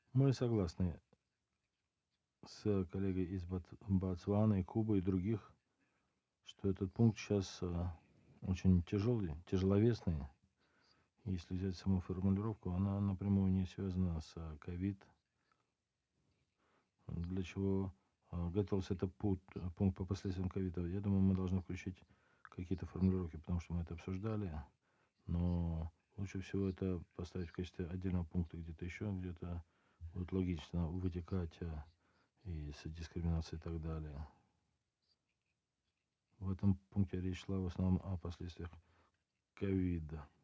Мы согласны с коллегой из Ботсваны, Кубы и других, что этот пункт сейчас очень тяжелый, тяжеловесный. Если взять саму формулировку, она напрямую не связана с ковид, для чего готовился этот пункт по последствиям ковида. Я думаю, мы должны включить какие-то формулировки, потому что мы это обсуждали, но лучше всего это поставить в качестве отдельного пункта где-то еще, где-то будет логично вытекать из дискриминации и так далее. В этом пункте речь шла в основном о последствиях ковида.